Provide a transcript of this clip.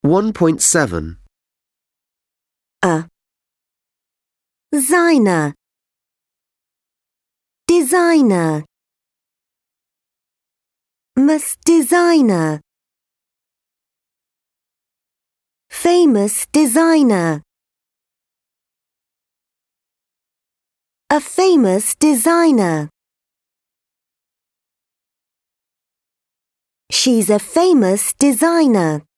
1.7. A. Designer. Designer. Miss Designer. Famous designer. A famous designer. She's a famous designer.